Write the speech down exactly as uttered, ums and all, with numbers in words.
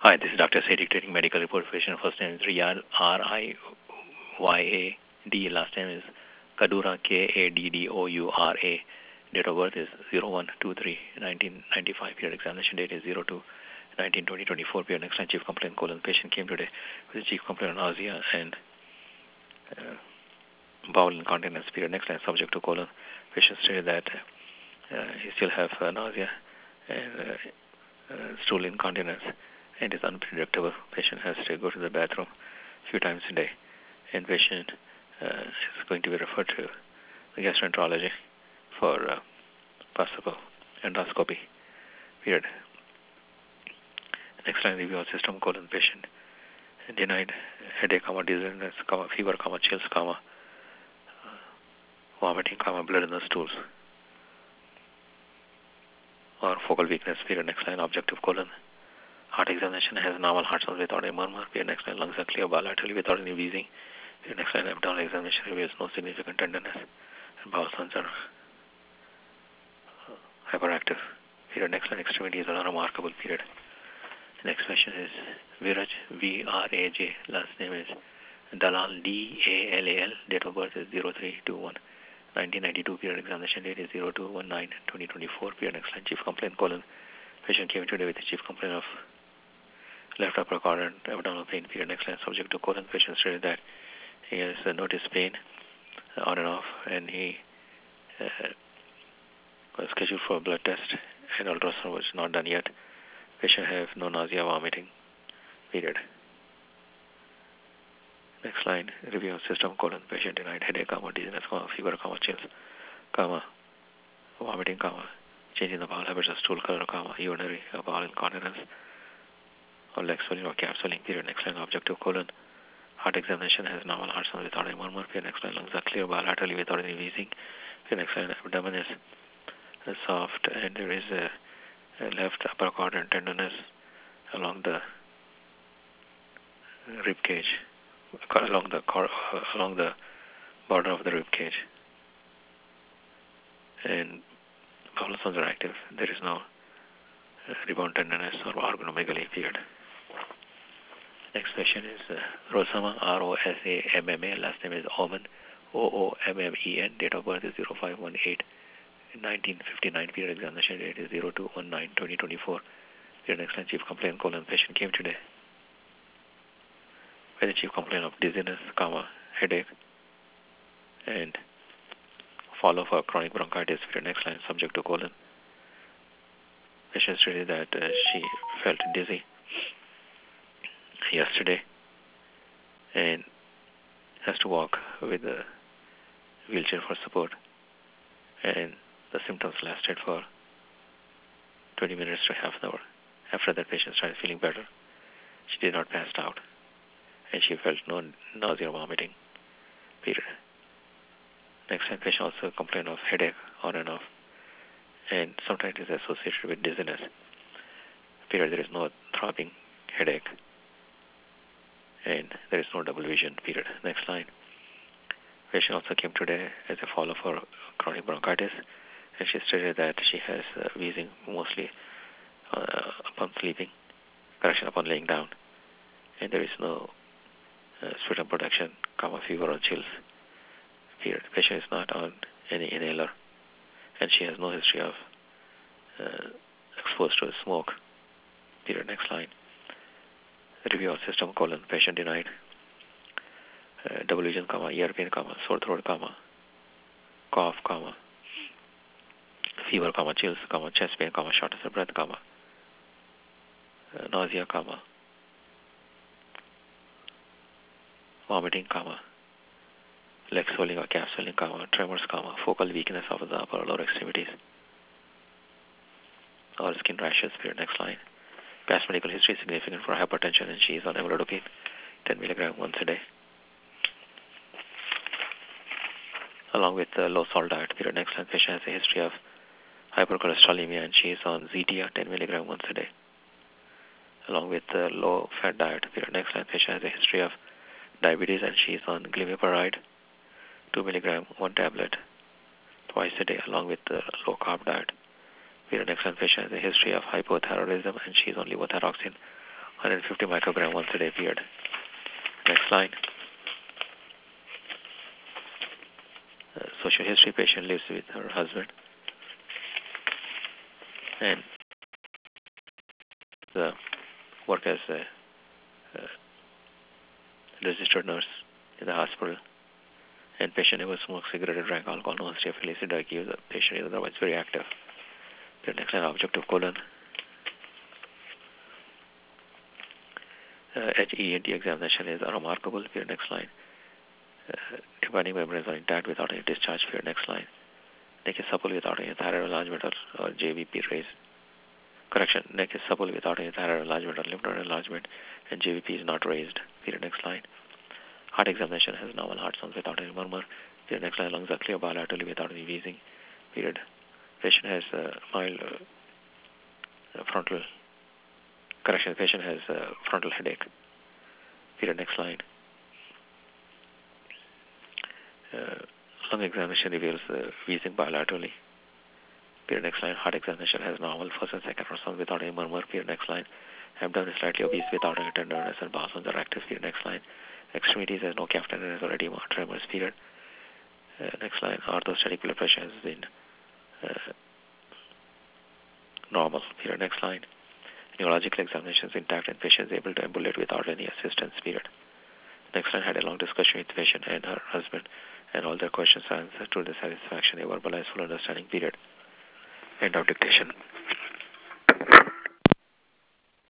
Hi, this is Doctor Say dictating medical report. Patient first name is Riyad, R I Y A D. Last name is Kadura, K A D D O U R A. Date of birth is zero one two three nineteen ninety-five. Period examination date is zero two nineteen twenty twenty-four. Period next line chief complaint colon. Patient came today with a chief complaint on nausea and uh, bowel incontinence. Period next line subject to colon. Patient stated that uh, he still have uh, nausea and uh, uh, stool incontinence and is unpredictable. Patient has to go to the bathroom a few times a day. And patient uh, is going to be referred to the gastroenterology for uh, possible endoscopy. Period. Next line review of system colon. Patient denied headache, comma, dizziness, comma, fever, comma, chills, comma, vomiting, comma, blood in the stools, or focal weakness. Period. Next line objective colon. Heart examination has normal heart sounds without a murmur. Period. Next line lungs are clear bilaterally without any wheezing. Period. Next line abdominal examination reveals no significant tenderness and bowel sounds are hyperactive. Period. Next line extremities are unremarkable. Period. Next question is Viraj, V R A J. Last name is Dalal, D A L A L. Date of birth is zero three two one nineteen ninety-two. Period. Examination date is zero two one nine twenty twenty-four. Period. Next line chief complaint colon. Patient came today with a chief complaint of left upper quadrant abdominal pain. Period. Next line subject to colon. Patient stated that he has uh, noticed pain uh, on and off, and he uh, was scheduled for a blood test, and ultrasound was not done yet. Patient have no nausea, vomiting. Period. Next line review of system colon. Patient denied headache, comma, dizziness, comma, fever, comma, chills, comma, vomiting, comma, changing the bowel habits of stool color, comma, urinary uh, bowel incontinence, or leg swelling or calf swelling. Period. Next line objective colon. Heart examination has normal heart sound without any murmur. Period. Next line lungs are clear bilaterally without any wheezing. Period. Next line abdomen is uh, soft and there is a, a left upper quadrant tenderness along the rib cage, along the cor- uh, along the border of the rib cage, and bowel sounds are active. There is no uh, rebound tenderness or organomegaly. Period. Next question is uh, Rosama, R O S A M M A. Last name is Omen, O O M M E N. Date of birth is zero five one eight nineteen fifty-nine. Period. Examination date is zero two one nine twenty twenty-four. Period. Next line chief complaint colon. Patient came today with a chief complaint of dizziness, comma, headache, and follow for chronic bronchitis. Period. Next line subject to colon. Patient stated that uh, she felt dizzy yesterday and has to walk with a wheelchair for support, and the symptoms lasted for twenty minutes to half an hour. After that, patient started feeling better. She did not pass out, and she felt no nausea or vomiting. Period. Next time, patient also complained of headache on and off, and sometimes it is associated with dizziness. Period. There is no throbbing headache, and there is no double vision. Period. Next line. Patient also came today as a follow for chronic bronchitis, and she stated that she has uh, wheezing mostly uh, upon sleeping, correction upon laying down, and there is no uh, sputum production, comma, fever or chills. Period. The patient is not on any inhaler, and she has no history of uh, exposed to smoke. Period. Next line. Review of system colon. Patient denied uh, double vision, comma, ear pain, comma, sore throat, comma, cough, comma, fever, comma, chills, comma, chest pain, comma, shortness of breath, comma, uh, nausea, comma, vomiting, comma, leg swelling or calf swelling, comma, tremors, comma, focal weakness of the upper or lower extremities, or skin rashes. Period. Next line. Past medical history is significant for hypertension, and she is on amlodipine, ten milligram once a day, along with the low salt diet. Period. Next line. Patient has a history of hypercholesterolemia, and she is on Z T A, ten milligram once a day, along with the low fat diet. Period. Next line. Patient has a history of diabetes, and she is on glimepiride, two milligram, one tablet, twice a day, along with the low carb diet. Period. Next line. Patient has a history of hypothyroidism, and she is on levothyroxine, one hundred fifty microgram once a day period. Next line. Uh, social history, patient lives with her husband and the work as a, a registered nurse in the hospital, and patient never smoked cigarette or drank alcohol, no history of illicit drug use. The patient is otherwise very active. The next line, objective colon. Uh, H E N T examination is unremarkable. Here, next line. Uh, Tympanic membranes are intact without any discharge. Here, next line. Neck is supple without any thyroid enlargement or, or J V P raise. Correction, neck is supple without any thyroid enlargement or lymph node enlargement, and J V P is not raised. Period. Next line. Heart examination has normal heart sounds without any murmur. Period. Next line. Lungs are clear bilaterally without any wheezing. Period. Patient has uh, mild uh, frontal. Correction. Patient has uh, frontal headache. Period. Next line. Uh, lung examination reveals uh, wheezing bilaterally. Period. Next line. Heart examination has normal first and second round sounds without any murmur. Period. Next line. Abdomen is slightly obese without any tenderness and bowel sounds are active. Period. Next line. Extremities has no calf tenderness or edema or tremors. Period. Uh, next line. Orthostatic blood pressure has been uh, normal. Period. Next line. Neurological examination is intact and patient is able to ambulate without any assistance. Period. Next line. Had a long discussion with the patient and her husband, and all their questions are answered to the satisfaction. They verbalized full understanding. Period. End of dictation.